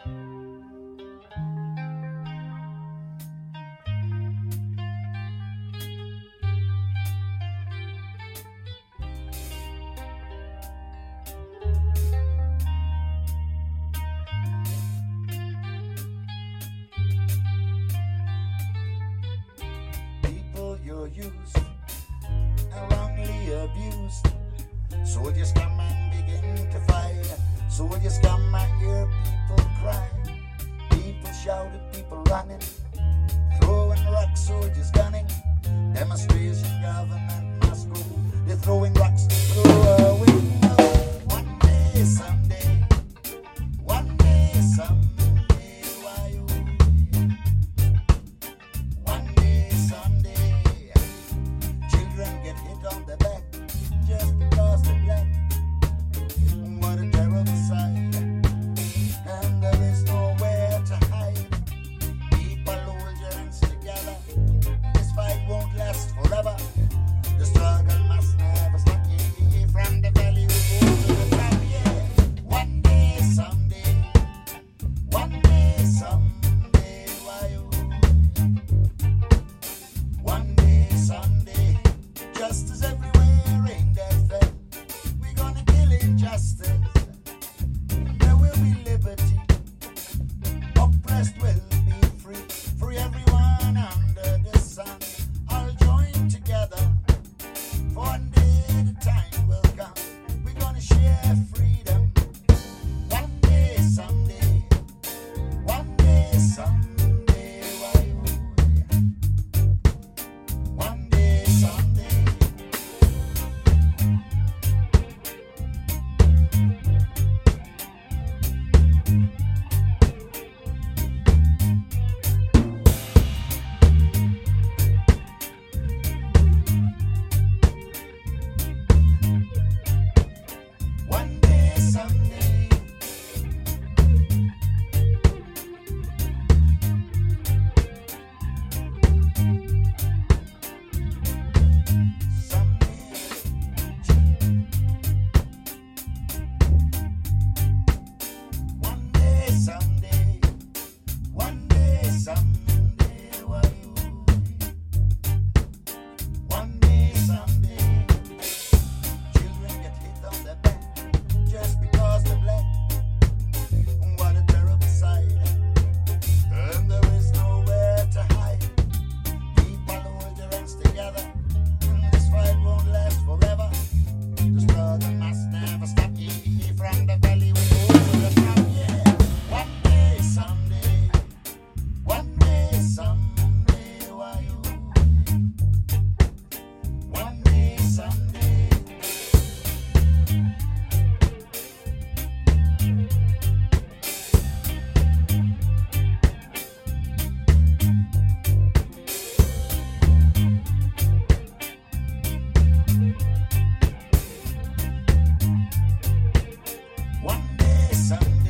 People you're used and wrongly abused. Soldiers come and begin to fight. Soldiers come, I hear people cry. People shouting, people running, throwing rocks, soldiers gunning. Demonstration, government must go. They're throwing rocks to throw away. One day, someday, one day, someday, why oh. One day, someday, children get hit on the back just because they're black. What a terrible sight, and there is nowhere to hide. People hold your hands together. This fight won't last forever. The struggle must never stop. Yeah, from the valley we go to the top. Yeah, one day, someday, one day, someday, why oh. One day, someday, justice everywhere ain't that fair. We're gonna kill injustice. There will be liberty. Oppressed will be free. Free everyone under the sun. All join together. For one day the time will come. We're gonna share freedom. One day, someday. One day, someday. Why oh. One day, someday. One day, someday. One day, someday. One day, someday. Why oh. One day, someday. Children get hit on the back just because they're black. What a terrible sight, and there is nowhere to hide. People hold their hands together. This fight won't last forever. The struggle must never stop. Yeah, from the valley we go to the top. Yeah, one day, someday, one day, someday, why oh. One day, someday. One day, someday.